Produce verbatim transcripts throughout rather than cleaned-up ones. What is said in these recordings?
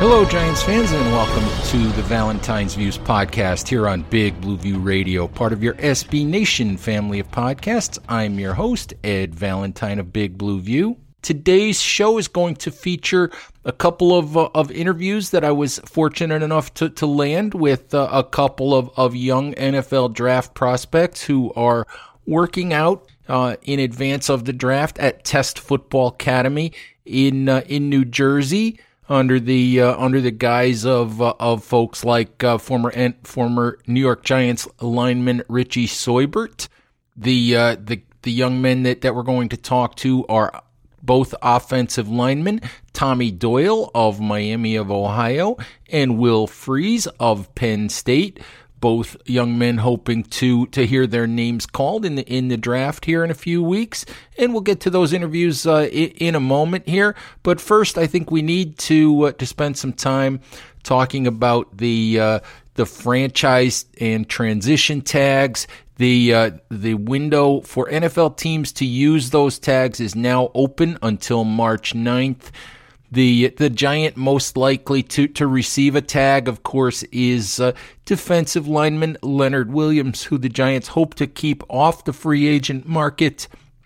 Hello, Giants fans, and welcome to the Valentine's Views podcast here on Big Blue View Radio, part of your S B Nation family of podcasts. I'm your host, Ed Valentine of Big Blue View. Today's show is going to feature a couple of uh, of interviews that I was fortunate enough to, to land with uh, a couple of, of young N F L draft prospects who are working out uh, in advance of the draft at Test Football Academy in uh, in New Jersey, under the uh, under the guise of uh, of folks like uh, former former New York Giants lineman Richie Seubert. The uh, the the young men that, that we're going to talk to are both offensive linemen, Tommy Doyle of Miami of Ohio and Will Freeze of Penn State. Both young men hoping to to hear their names called in the in the draft here in a few weeks, and we'll get to those interviews uh, in, in a moment here. But first, I think we need to uh, to spend some time talking about the uh, the franchise and transition tags. The uh, the window for N F L teams to use those tags is now open until March ninth. The the Giant most likely to, to receive a tag, of course, is uh, defensive lineman Leonard Williams, who the Giants hope to keep off the free agent market.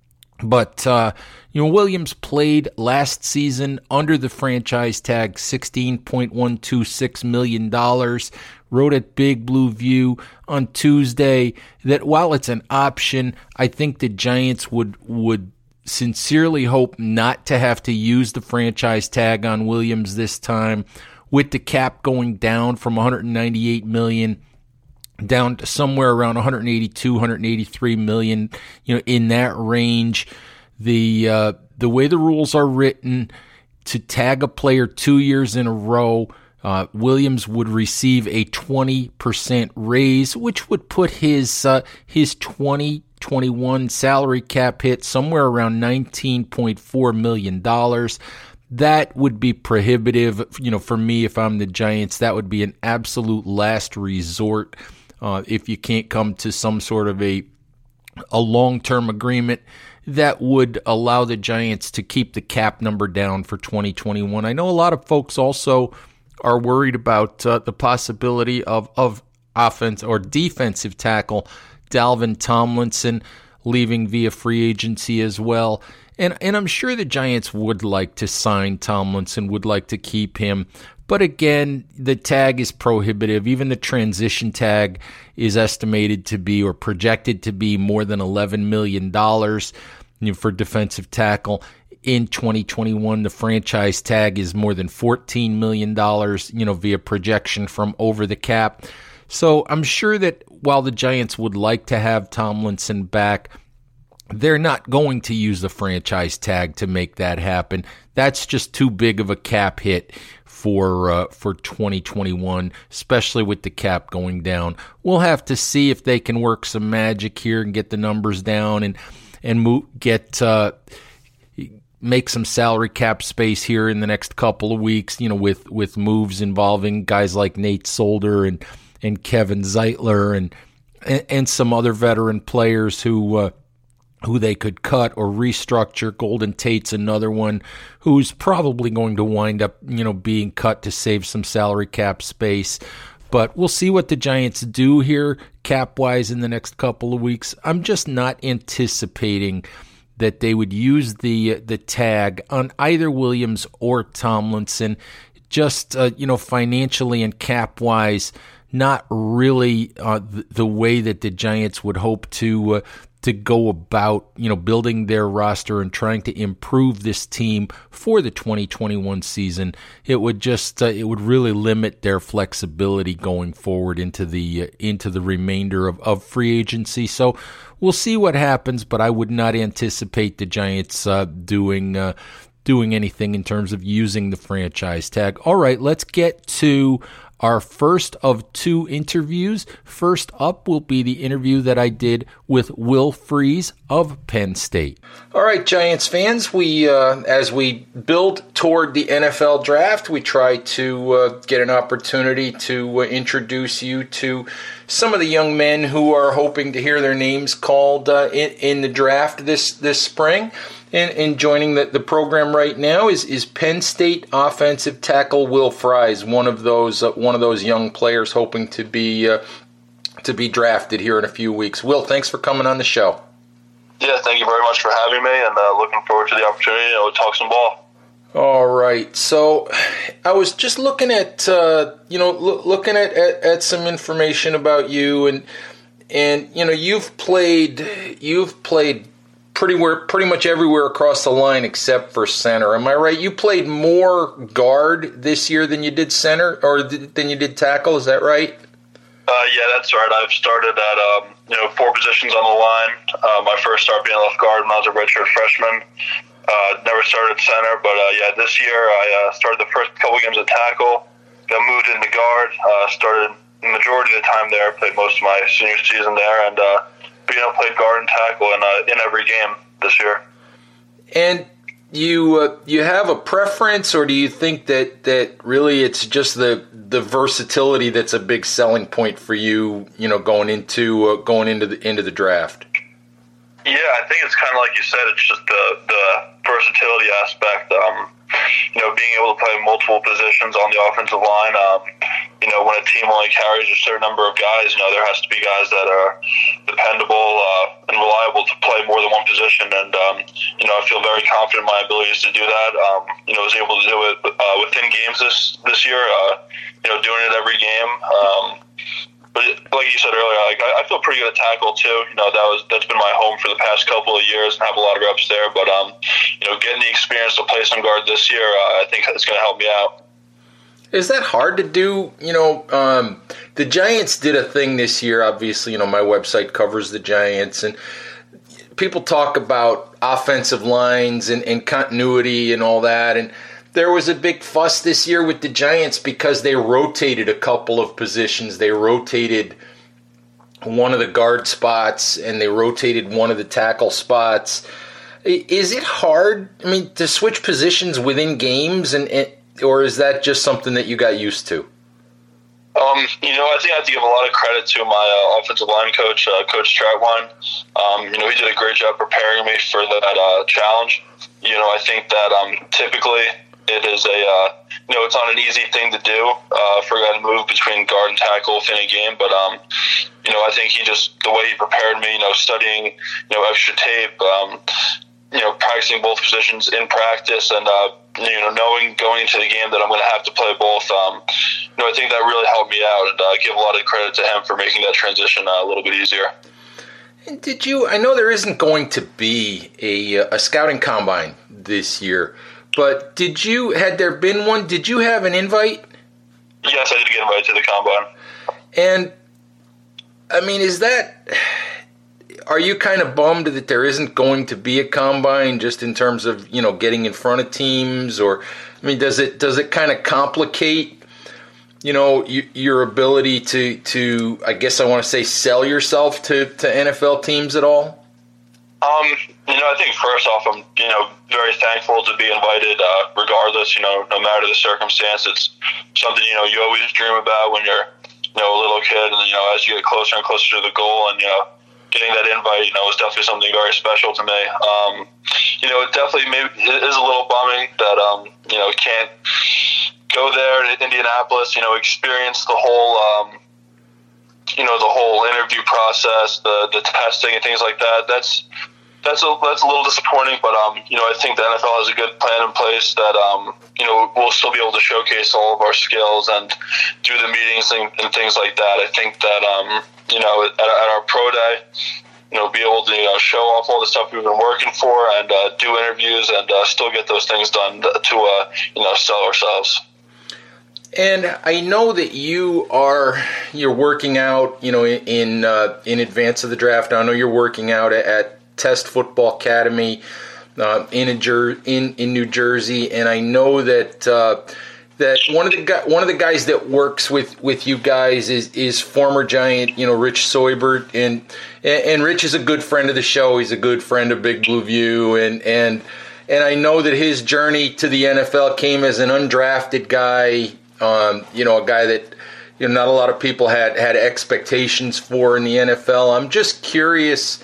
But, uh, you know, Williams played last season under the franchise tag, sixteen point one two six million dollars. Wrote at Big Blue View on Tuesday that while it's an option, I think the Giants would would sincerely hope not to have to use the franchise tag on Williams this time, with the cap going down from one hundred ninety-eight million dollars down to somewhere around one hundred eighty-two, one hundred eighty-three million dollars, you know, in that range. The uh, the way the rules are written, to tag a player two years in a row, uh, Williams would receive a twenty percent raise, which would put his uh, his twenty twenty-one salary cap hit somewhere around nineteen point four million dollars. That would be prohibitive, you know, for me if I'm the Giants. That would be an absolute last resort uh, if you can't come to some sort of a a long-term agreement that would allow the Giants to keep the cap number down for twenty twenty-one. I know a lot of folks also are worried about uh, the possibility of, of offense or defensive tackle Dalvin Tomlinson leaving via free agency as well. And and I'm sure the Giants would like to sign Tomlinson, would like to keep him. But again, the tag is prohibitive. Even the transition tag is estimated to be or projected to be more than eleven million dollars, you know, for defensive tackle. In twenty twenty-one, the franchise tag is more than fourteen million dollars, you know, via projection from over the cap. So I'm sure that while the Giants would like to have Tomlinson back, they're not going to use the franchise tag to make that happen. That's just too big of a cap hit for uh, for twenty twenty-one, especially with the cap going down. We'll have to see if they can work some magic here and get the numbers down and and move, get uh, make some salary cap space here in the next couple of weeks. You know, with with moves involving guys like Nate Solder and and Kevin Zeitler and and some other veteran players who uh, who they could cut or restructure. Golden Tate's another one who's probably going to wind up, you know, being cut to save some salary cap space. But we'll see what the Giants do here cap-wise in the next couple of weeks. I'm just not anticipating that they would use the the tag on either Williams or Tomlinson. Just, uh, you know, financially and cap-wise, not really uh, the, the way that the Giants would hope to uh, to go about, you know, building their roster and trying to improve this team for the twenty twenty-one season. It would just uh, it would really limit their flexibility going forward into the uh, into the remainder of, of free agency. So we'll see what happens, but I would not anticipate the Giants uh, doing uh, doing anything in terms of using the franchise tag. All right, let's get to our first of two interviews. First up will be the interview that I did with Will Freeze of Penn State. All right, Giants fans, we uh, as we build toward the N F L draft, we try to uh, get an opportunity to uh, introduce you to some of the young men who are hoping to hear their names called uh, in, in the draft this this spring. And, and joining the, the program right now is, is Penn State offensive tackle Will Fries, one of those uh, one of those young players hoping to be uh, to be drafted here in a few weeks. Will, thanks for coming on the show. Yeah, thank you very much for having me, and uh, looking forward to the opportunity to talk some ball. All right, so I was just looking at uh, you know lo- looking at, at, at some information about you, and and you know you've played you've played. Pretty, pretty much everywhere across the line except for center. Am I right? You played more guard this year than you did center, or than you did tackle. Is that right? Uh, yeah, that's right. I've started at um, you know four positions on the line. Uh, my first start being left guard when I was a redshirt freshman. Uh, never started center, but uh, yeah, this year I uh, started the first couple games at tackle. Got moved into guard. Uh, started the majority of the time there. Played most of my senior season there, and. Uh, But, you know, played guard and tackle in, uh, in every game this year. And you uh, you have a preference, or do you think that, that really it's just the the versatility that's a big selling point for you? You know, going into uh, going into the into the draft. Yeah, I think it's kind of like you said. It's just the the versatility aspect. Um, you know, being able to play multiple positions on the offensive line. Um, you know, when a team only carries a certain number of guys, you know, there has to be guys that are dependable uh, and reliable to play more than one position. And, um, you know, I feel very confident in my abilities to do that. Um, you know, I was able to do it uh, within games this, this year, uh, you know, doing it every game. Um, But like you said earlier, like I feel pretty good at tackle too. You know, that was that's been my home for the past couple of years, and have a lot of reps there. But um, you know, getting the experience to play some guard this year, uh, I think it's going to help me out. Is that hard to do? You know, um, the Giants did a thing this year. Obviously, you know, my website covers the Giants, and people talk about offensive lines and, and continuity and all that, and there was a big fuss this year with the Giants because they rotated a couple of positions. They rotated one of the guard spots and they rotated one of the tackle spots. Is it hard, I mean, to switch positions within games, and, and or is that just something that you got used to? Um, you know, I think I have to give a lot of credit to my uh, offensive line coach, uh, Coach Stratwine. Um, you know, he did a great job preparing me for that uh, challenge. You know, I think that um, typically it is a, uh, you know, it's not an easy thing to do uh, for a guy to move between guard and tackle within a game. But, um, you know, I think he just, the way he prepared me, you know, studying, you know, extra tape, um, you know, practicing both positions in practice and, uh, you know, knowing going into the game that I'm going to have to play both, um, you know, I think that really helped me out, and I uh, give a lot of credit to him for making that transition uh, a little bit easier. And did you, I know there isn't going to be a, a scouting combine this year, but did you, had there been one, did you have an invite? Yes, I did get invited to the combine. And, I mean, is that, are you kind of bummed that there isn't going to be a combine just in terms of, you know, getting in front of teams? Or, I mean, does it does it kind of complicate, you know, y- your ability to, to, I guess I want to say, sell yourself to, to N F L teams at all? Um, you know, I think first off, I'm, you know, very thankful to be invited, uh, regardless, you know, no matter the circumstance. It's something, you know, you always dream about when you're, you know, a little kid, and, you know, as you get closer and closer to the goal, and, you know, getting that invite, you know, was definitely something very special to me. Um, you know, it definitely maybe it is a little bumming that, um, you know, can't go there to Indianapolis, you know, experience the whole, um, you know, the whole interview process, the the testing and things like that. That's that's a that's a little disappointing, but um, you know, I think the N F L has a good plan in place that um, you know, we'll still be able to showcase all of our skills and do the meetings and, and things like that. I think that um, you know, at, at our pro day, you know, be able to, you know, show off all the stuff we've been working for and uh, do interviews and uh, still get those things done to, uh, you know, sell ourselves. And I know that you are you're working out, you know, in uh, in advance of the draft. I know you're working out at, at Test Football Academy uh, in a Jer- in in New Jersey, and I know that uh, that one of the gu- one of the guys that works with, with you guys is, is former Giant, you know, Rich Seubert, and and Rich is a good friend of the show. He's a good friend of Big Blue View, and and and I know that his journey to the N F L came as an undrafted guy. Um, you know, a guy that you know, not a lot of people had, had expectations for in the N F L. I'm just curious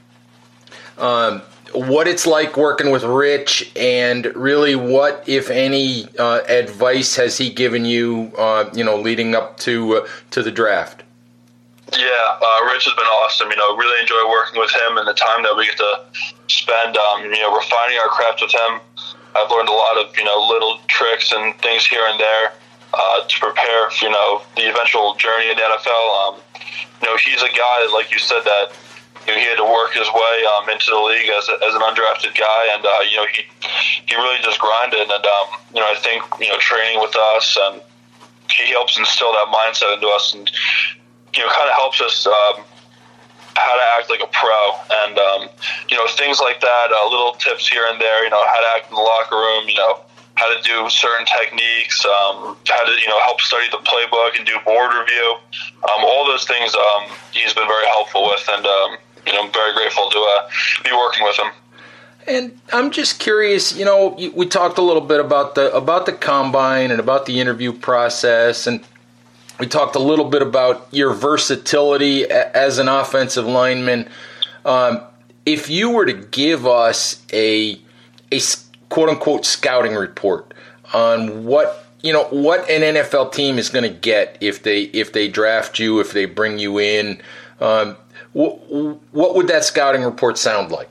um, what it's like working with Rich, and really what, if any, uh, advice has he given you, uh, you know, leading up to uh, to the draft? Yeah, uh, Rich has been awesome. You know, really enjoy working with him and the time that we get to spend, um, you know, refining our craft with him. I've learned a lot of, you know, little tricks and things here and there uh, to prepare for, you know, the eventual journey in the N F L. Um, you know, he's a guy, like you said, that, you know, he had to work his way um, into the league as, a, as an undrafted guy, and, uh, you know, he he really just grinded. And, um, you know, I think, you know, training with us, and he helps instill that mindset into us, and, you know, kind of helps us um, how to act like a pro, and um, you know, things like that, uh, little tips here and there, you know, how to act in the locker room, you know, how to do certain techniques, um, how to, you know, help study the playbook and do board review, um, all those things um, he's been very helpful with, and um, you know, I'm very grateful to uh, be working with him. And I'm just curious, you know, we talked a little bit about the about the combine and about the interview process, and we talked a little bit about your versatility as an offensive lineman. Um, if you were to give us a a quote unquote scouting report on what you know what an N F L team is going to get if they if they draft you, if they bring you in, um, wh- what would that scouting report sound like?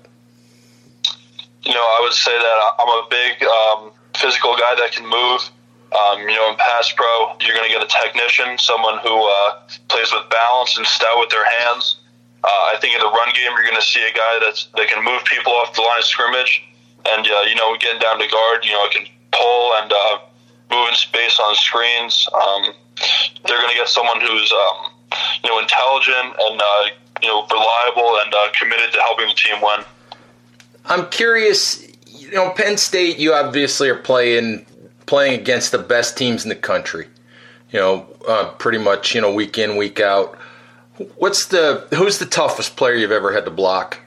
You know, I would say that I'm a big um, physical guy that can move. Um, you know, in pass pro, you're going to get a technician, someone who uh, plays with balance and stout with their hands. Uh, I think in the run game, you're going to see a guy that's that can move people off the line of scrimmage. And, uh, you know, getting down to guard, you know, it can pull and uh, move in space on screens. Um, they're going to get someone who's, um, you know, intelligent and, uh, you know, reliable and uh, committed to helping the team win. I'm curious, you know, Penn State, you obviously are playing playing against the best teams in the country, you know, uh, pretty much, you know, week in, week out. What's the who's the toughest player you've ever had to block?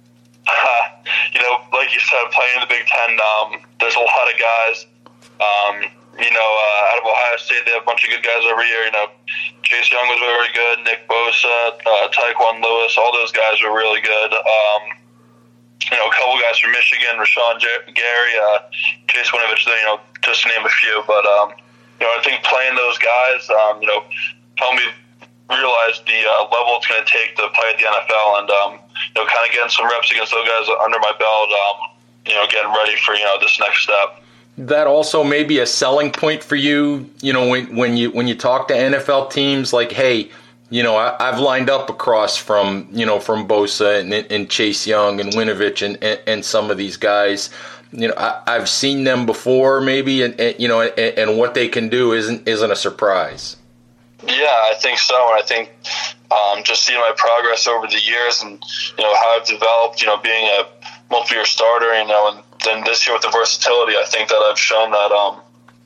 Uh, you know, like you said, playing in the Big Ten, um, there's a lot of guys. Um, you know, uh, out of Ohio State, they have a bunch of good guys every year. You know, Chase Young was very good, Nick Bosa, uh, Tyquan Lewis, all those guys were really good. Um, you know, a couple guys from Michigan, Rashawn Gary, uh, Chase Winovich, you know, just to name a few. But, um, you know, I think playing those guys, um, you know, helped me realize the uh, level it's going to take to play at the N F L, and, um, you know, kind of getting some reps against those guys under my belt, um, you know, getting ready for, you know, this next step. That also may be a selling point for you, you know, when, when you when you talk to N F L teams, like, hey, you know, I, I've lined up across from, you know, from Bosa and, and Chase Young and Winovich and, and, and some of these guys. You know, I, I've seen them before, maybe, and, and you know, and, and what they can do isn't isn't a surprise. Yeah, I think so, and I think um, just seeing my progress over the years, and you know how I've developed, you know, being a multi-year starter, you know, and then this year with the versatility, I think that I've shown that um,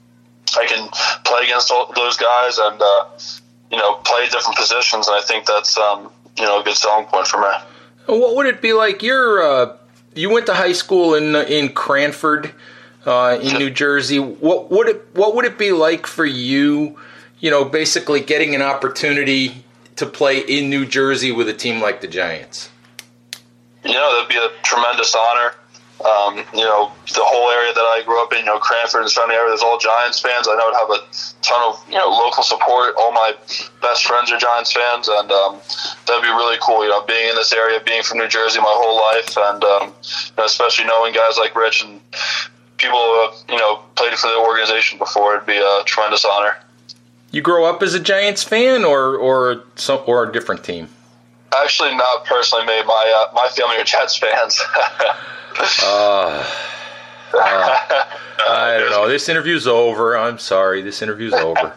I can play against all those guys and uh, you know play different positions, and I think that's um, you know a good selling point for me. What would it be like? You're uh, you went to high school in in Cranford, uh, in New Jersey. What would it What would it be like for you? You know, basically getting an opportunity to play in New Jersey with a team like the Giants. You know, that'd be a tremendous honor. Um, you know, the whole area that I grew up in, you know, Cranford and surrounding area, there's all Giants fans. I know I'd have a ton of, you know, local support. All my best friends are Giants fans, and um, that'd be really cool, you know, being in this area, being from New Jersey my whole life, and um, you know, especially knowing guys like Rich and people who have, you know, played for the organization before. It'd be a tremendous honor. You grow up as a Giants fan, or or some or a different team? Actually, not personally me. My uh, my family are Jets fans. uh, uh, I don't know. This interview's over. I'm sorry. This interview's over.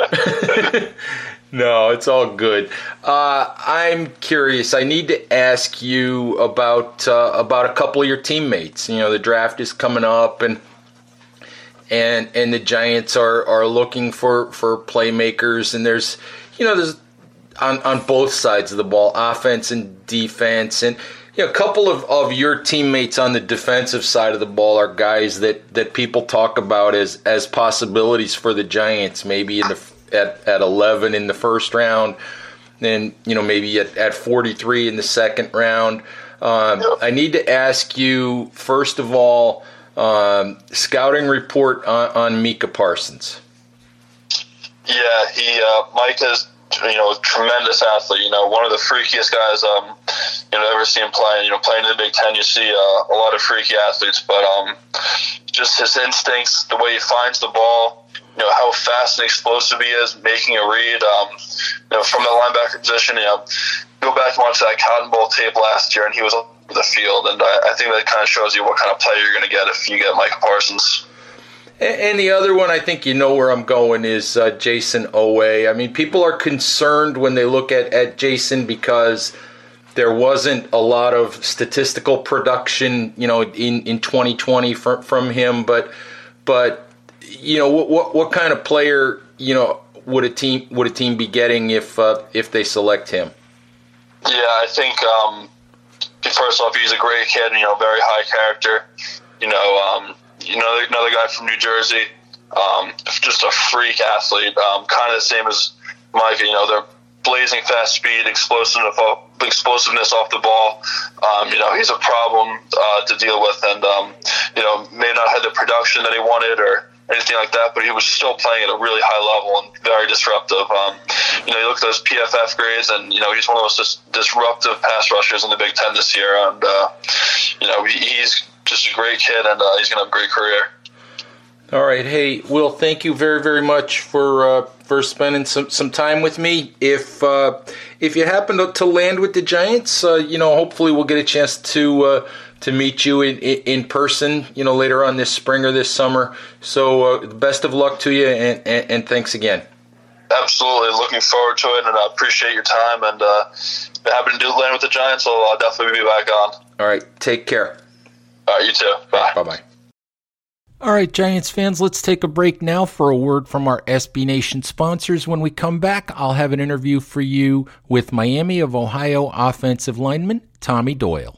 No, it's all good. Uh, I'm curious. I need to ask you about uh, about a couple of your teammates. You know, the draft is coming up, and. And and the Giants are, are looking for, for playmakers, and there's you know there's on, on both sides of the ball, offense and defense, and you know a couple of, of your teammates on the defensive side of the ball are guys that, that people talk about as, as possibilities for the Giants, maybe in the at, at eleven in the first round, and you know maybe at, at forty-three in the second round. Um, yep. I need to ask you first of all, um, scouting report on, on Micah Parsons. Yeah, he uh, Micah's you know tremendous athlete. You know, one of the freakiest guys um you know ever seen playing. You know, playing in the Big Ten, you see uh, a lot of freaky athletes, but um just his instincts, the way he finds the ball, you know how fast and explosive he is, making a read. Um, you know, from the linebacker position, you know, go back and watch that Cotton Bowl tape last year, and he was all over the field, and I, I think that kind of shows you what kind of player you're going to get if you get Micah Parsons. And the other one, I think you know where I'm going, is uh, Jayson Oweh. I mean, people are concerned when they look at, at Jayson because there wasn't a lot of statistical production, you know, in, in twenty twenty from, from him. But, but you know, what, what what kind of player, you know, would a team would a team be getting if uh, if they select him? Yeah, I think um, first off, he's a great kid. You know, very high character. You know. Um, You know, another guy from New Jersey, um, just a freak athlete, um, kind of the same as Micah. You know, they're blazing fast speed, explosiveness off, explosiveness off the ball. Um, you know, he's a problem uh, to deal with, and um, you know, may not have the production that he wanted or anything like that, but he was still playing at a really high level and very disruptive. Um, you know, you look at those P F F grades, and you know, he's one of those dis- disruptive pass rushers in the Big Ten this year, and uh, you know, he, he's just a great kid, and uh, he's going to have a great career. All right. Hey, Will, thank you very, very much for uh, for spending some, some time with me. If uh, if you happen to, to land with the Giants, uh, you know, hopefully we'll get a chance to uh, to meet you in, in person, you know, later on this spring or this summer. So uh, best of luck to you, and, and, and thanks again. Absolutely. Looking forward to it, and I appreciate your time. And uh, if you happen to do land with the Giants, I'll uh, definitely be back on. All right. Take care. All right, you too. Bye. Bye-bye. All right, Giants fans, let's take a break now for a word from our S B Nation sponsors. When we come back, I'll have an interview for you with Miami of Ohio offensive lineman Tommy Doyle.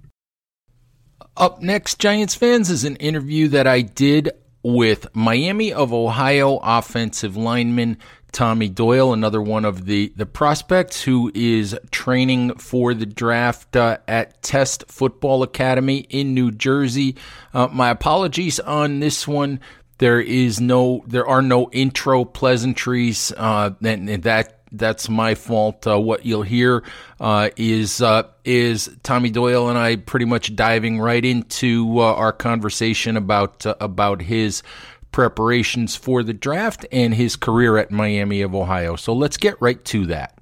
Up next, Giants fans, is an interview that I did with Miami of Ohio offensive lineman Tommy Doyle, another one of the, the prospects who is training for the draft uh, at Test Football Academy in New Jersey. Uh, my apologies on this one. There is no, there are no intro pleasantries, uh, and, and that that's my fault. Uh, what you'll hear uh, is uh, is Tommy Doyle and I pretty much diving right into uh, our conversation about uh, about his preparations for the draft and his career at Miami of Ohio. So let's get right to that.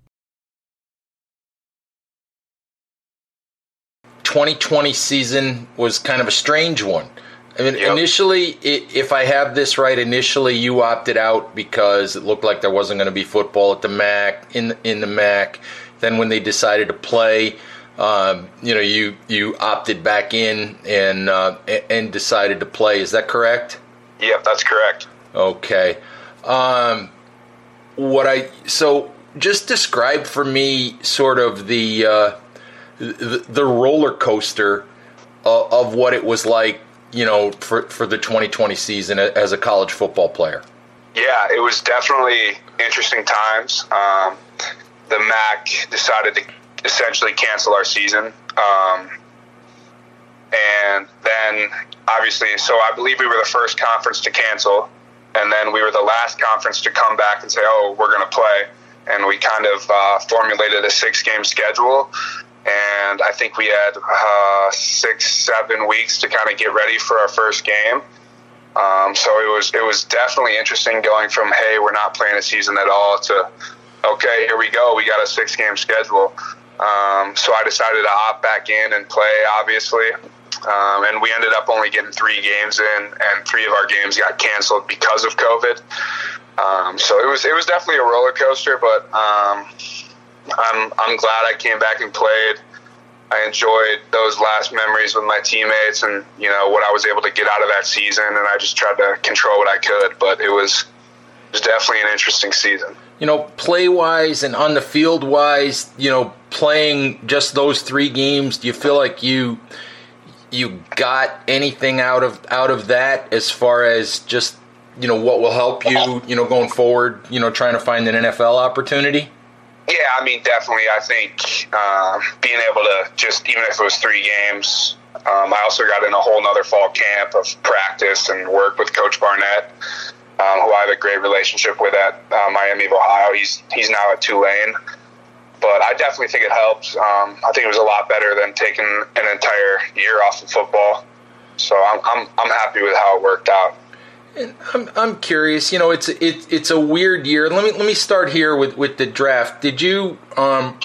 twenty twenty season was kind of a strange one. I mean, yep. Initially, if I have this right, initially you opted out because it looked like there wasn't going to be football at the M A C, in in the M A C. Then when they decided to play, um, you know, you you opted back in and uh, and decided to play. Is that correct? Yep, that's correct. Okay. Um, what I so just describe for me sort of the uh, the, the roller coaster of, of what it was like, you know, for for the twenty twenty season as a college football player. Yeah, it was definitely interesting times. Um, the M A C decided to essentially cancel our season. Um, and then, obviously, so I believe we were the first conference to cancel, and then we were the last conference to come back and say, oh, we're going to play. And we kind of uh, formulated a six-game schedule, and I think we had uh, six, seven weeks to kind of get ready for our first game. Um, so it was it was definitely interesting going from, hey, we're not playing a season at all, to, okay, here we go, we got a six-game schedule. Um, so I decided to opt back in and play, obviously. Um, and we ended up only getting three games in, and three of our games got canceled because of COVID. Um, so it was it was definitely a roller coaster, but um, I'm I'm glad I came back and played. I enjoyed those last memories with my teammates, and you know what I was able to get out of that season, and I just tried to control what I could. But it was it was definitely an interesting season. You know, play-wise and on the field-wise, you know, playing just those three games, do you feel like you you got anything out of out of that as far as just, you know, what will help you, you know, going forward, you know, trying to find an N F L opportunity? Yeah, I mean, definitely. I think um, being able to just, even if it was three games, um, I also got in a whole nother fall camp of practice and work with Coach Barnett, um, who I have a great relationship with at uh, Miami of Ohio. He's he's now at Tulane. But I definitely think it helped. Um, I think it was a lot better than taking an entire year off of football. So I'm I'm I'm happy with how it worked out. And I'm I'm curious. You know, it's it, it's a weird year. Let me let me start here with, with the draft. Did you? Um,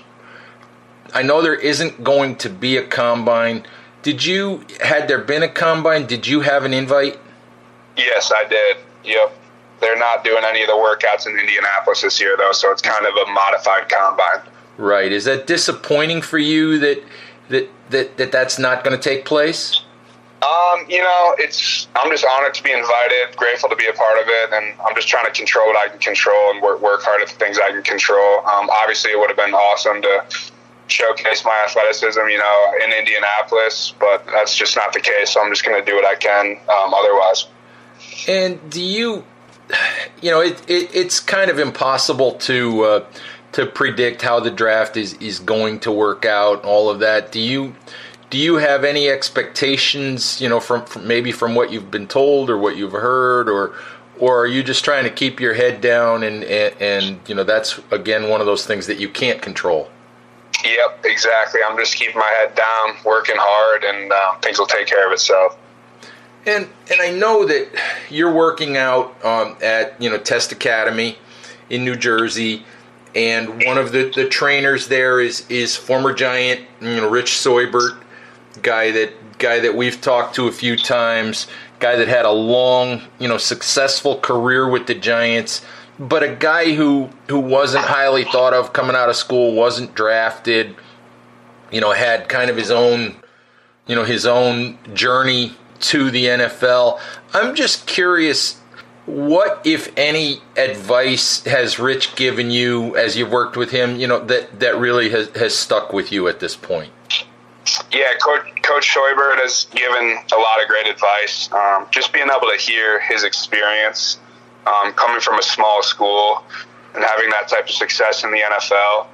I know there isn't going to be a combine. Did you? Had there been a combine? Did you have an invite? Yes, I did. Yep. They're not doing any of the workouts in Indianapolis this year, though, so it's kind of a modified combine. Right. Is that disappointing for you that that that, that that's not going to take place? Um, you know, it's. I'm just honored to be invited, grateful to be a part of it, and I'm just trying to control what I can control and work, work hard at the things I can control. Um, obviously, it would have been awesome to showcase my athleticism, you know, in Indianapolis, but that's just not the case, so I'm just going to do what I can um, otherwise. And do you, you know, it, it it's kind of impossible to uh, to predict how the draft is, is going to work out, all of that. Do you do you have any expectations, you know, from, from maybe from what you've been told or what you've heard, or or are you just trying to keep your head down and, and, and you know, that's, again, one of those things that you can't control? Yep, exactly. I'm just keeping my head down, working hard, and uh, things will take care of itself. And and I know that you're working out um, at, you know, Test Academy in New Jersey, and one of the, the trainers there is, is former Giant, you know, Rich Seubert, guy that guy that we've talked to a few times, guy that had a long, you know, successful career with the Giants, but a guy who who wasn't highly thought of coming out of school, wasn't drafted, you know, had kind of his own, you know, his own journey to the N F L. I'm just curious, what, if any, advice has Rich given you as you've worked with him, you know, that, that really has, has stuck with you at this point? Yeah, Coach, Coach Seubert has given a lot of great advice. Um, just being able to hear his experience, um, coming from a small school and having that type of success in the N F L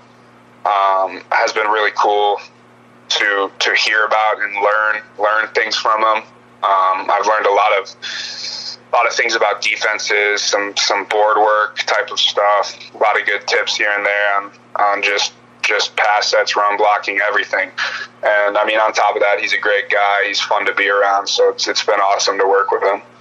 um, has been really cool to to hear about and learn learn things from him. Um, I've learned a lot of a lot of things about defenses, some some board work type of stuff, a lot of good tips here and there on, on just just pass sets, run blocking, everything. And I mean, on top of that, he's a great guy. He's fun to be around, so it's it's been awesome to work with him.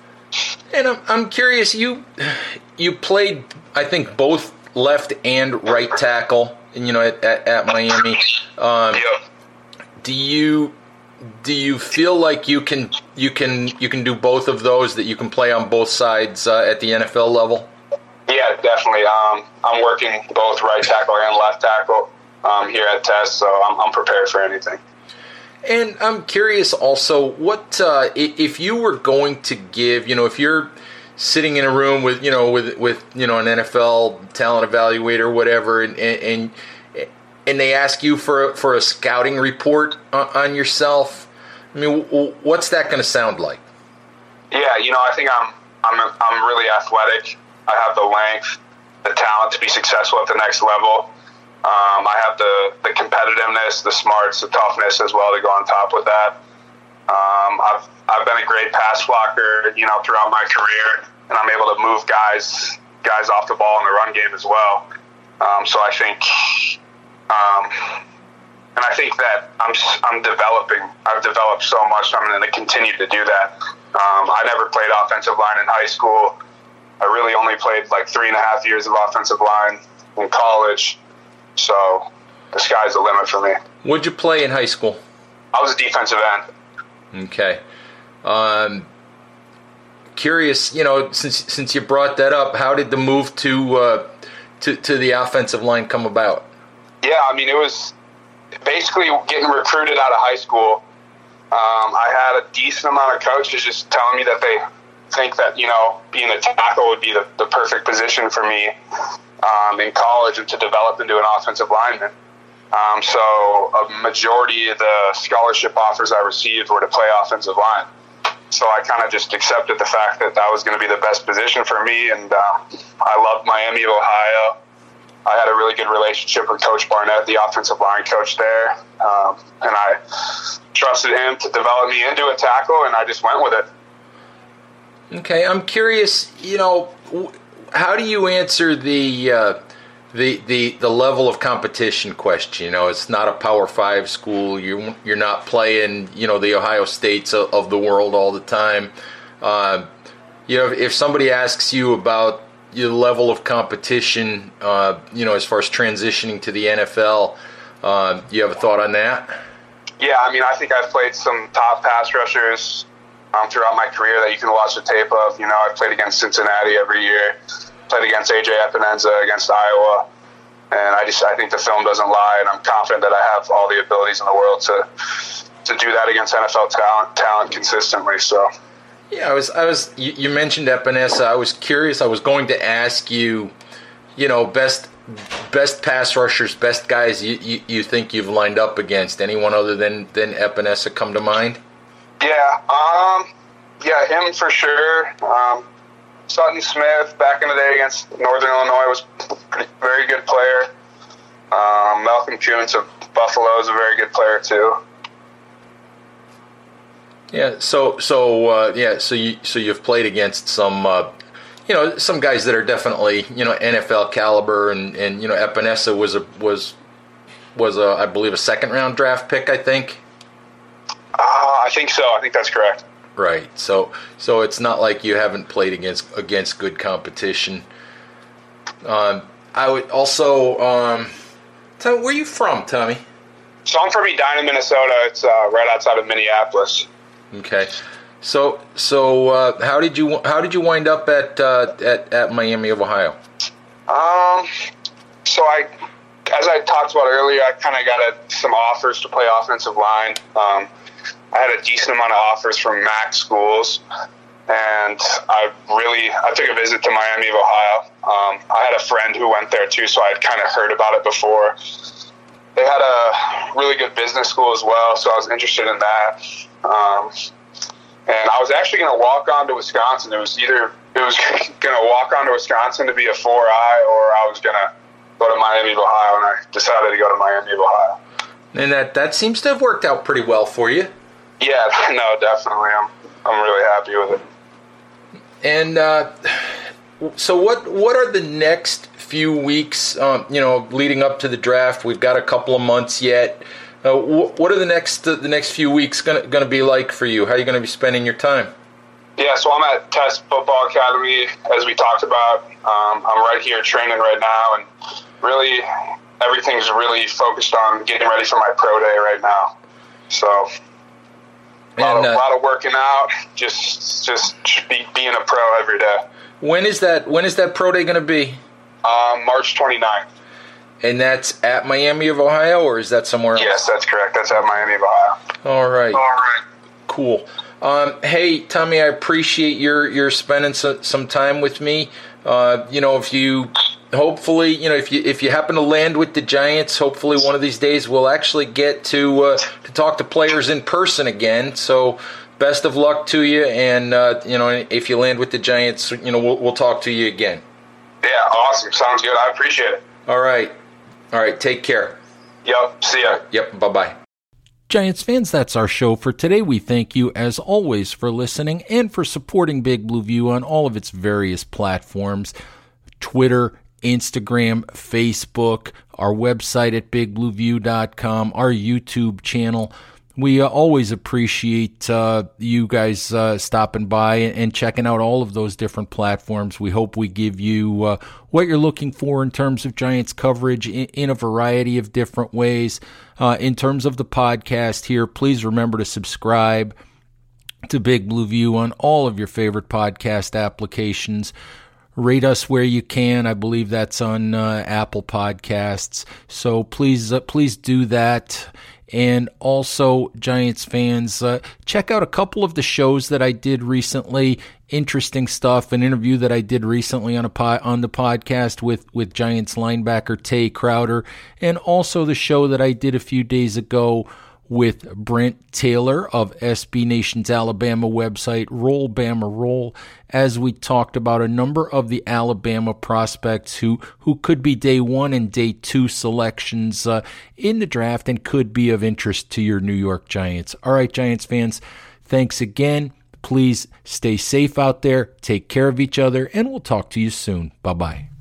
And I'm I'm curious, you you played, I think, both left and right tackle, you know, at at, at Miami. Um, yep. Do you do you feel like you can you can you can do both of those, that you can play on both sides uh, at the N F L level? Yeah, definitely. Um, I'm working both right tackle and left tackle um, here at Test, so I'm, I'm prepared for anything. And I'm curious also, what uh, if you were going to give, you know, if you're sitting in a room with, you know, with with you know, an N F L talent evaluator or whatever, and and and they ask you for for a scouting report on yourself, I mean, what's that going to sound like? Yeah, you know, I think I'm I'm I'm really athletic. I have the length, the talent to be successful at the next level. Um, I have the, the competitiveness, the smarts, the toughness as well to go on top with that. Um, I've I've been a great pass blocker, you know, throughout my career, and I'm able to move guys guys off the ball in the run game as well. Um, so I think, um, and I think that I'm I'm developing. I've developed so much. I'm going to continue to do that. Um, I never played offensive line in high school. I really only played like three and a half years of offensive line in college. So the sky's the limit for me. What'd you play in high school? I was a defensive end. Okay. Um, curious, you know, since since you brought that up, how did the move to uh, to to the offensive line come about? Yeah, I mean, it was basically getting recruited out of high school. Um, I had a decent amount of coaches just telling me that they think that, you know, being a tackle would be the, the perfect position for me um, in college and to develop into an offensive lineman. Um, so a majority of the scholarship offers I received were to play offensive line. so I kind of just accepted the fact that that was going to be the best position for me, and uh, I loved Miami of Ohio. I had a really good relationship with Coach Barnett, the offensive line coach there, um, and I trusted him to develop me into a tackle, and I just went with it. Okay, I'm curious, you know, how do you answer the uh, the the the level of competition question? You know, it's not a Power Five school. You you're not playing, you know, the Ohio States of, of the world all the time. Uh, you know, if somebody asks you about your level of competition, uh, you know, as far as transitioning to the N F L, uh, do you have a thought on that? Yeah, I mean, I think I've played some top pass rushers Um, throughout my career that you can watch the tape of. You know, I've played against Cincinnati every year, played against A J Epineza, against Iowa, and I just I think the film doesn't lie, and I'm confident that I have all the abilities in the world to to do that against N F L talent talent consistently. So yeah, I was I was you, you mentioned Epineza. I was curious. I was going to ask you, you know, best best pass rushers, best guys you, you, you think you've lined up against. Anyone other than than Epineza come to mind? Yeah, um, yeah, him for sure. Um, Sutton Smith back in the day against Northern Illinois was a pretty, very good player. Um, Malcolm Kuntz of Buffalo is a very good player too. Yeah, so so uh, yeah, so you so you've played against some, uh, you know, some guys that are definitely, you know, N F L caliber, and, and you know, Epineza was a was was a I believe a second round draft pick, I think. Uh, I think so. I think that's correct. Right. So so it's not like you haven't played against against good competition. Um, I would also um, tell where are you from, Tommy? So I'm from Edina, Minnesota. It's uh, right outside of Minneapolis. Okay. So so uh, how did you how did you wind up at uh, at at Miami of Ohio? Um. So I, as I talked about earlier, I kind of got a, some offers to play offensive line. Um. I had a decent amount of offers from MAC schools, and I really I took a visit to Miami of Ohio. Um, I had a friend who went there too, so I had kind of heard about it before. They had a really good business school as well, so I was interested in that. Um, and I was actually going to walk on to Wisconsin. It was either it was going to walk on to Wisconsin to be a four I, or I was going to go to Miami of Ohio, and I decided to go to Miami of Ohio. And that that seems to have worked out pretty well for you. Yeah, no, definitely. I'm I'm really happy with it. And uh, so, what what are the next few weeks? Um, you know, leading up to the draft, we've got a couple of months yet. Uh, wh- what are the next uh, the next few weeks gonna gonna be like for you? How are you gonna be spending your time? Yeah, so I'm at Test Football Academy, as we talked about. Um, I'm right here training right now, and really everything's really focused on getting ready for my pro day right now. So. A lot, And, uh, of, lot of working out, just just be, being a pro every day. When is that? When is that pro day going to be? Um, March twenty-ninth. And that's at Miami of Ohio, or is that somewhere else? Yes, that's correct. That's at Miami of Ohio. All right. All right. Cool. Um, hey, Tommy, I appreciate your your spending so, some time with me. Uh, you know, if you hopefully, you know, if you if you happen to land with the Giants, hopefully one of these days we'll actually get to uh, to talk to players in person again. So, best of luck to you, and uh, you know, if you land with the Giants, you know, we'll we'll talk to you again. Yeah, awesome. Sounds good. I appreciate it. All right, all right. Take care. Yep. See ya. Yep. Bye bye. Giants fans, that's our show for today. We thank you, as always, for listening and for supporting Big Blue View on all of its various platforms: Twitter, Instagram, Facebook, our website at big blue view dot com, our YouTube channel. We uh, always appreciate uh, you guys uh, stopping by and checking out all of those different platforms. We hope we give you uh, what you're looking for in terms of Giants coverage in, in a variety of different ways. Uh, in terms of the podcast here, please remember to subscribe to Big Blue View on all of your favorite podcast applications. Rate us where you can. I believe that's on uh, Apple Podcasts. So please, uh, please do that. And also, Giants fans, uh, check out a couple of the shows that I did recently. Interesting stuff. An interview that I did recently on a po- on the podcast with, with Giants linebacker Tay Crowder, and also the show that I did a few days ago with Brent Taylor of S B Nation's Alabama website, Roll Bama Roll, as we talked about a number of the Alabama prospects who, who could be day one and day two selections uh, in the draft and could be of interest to your New York Giants. All right, Giants fans, thanks again. Please stay safe out there, take care of each other, and we'll talk to you soon. Bye-bye.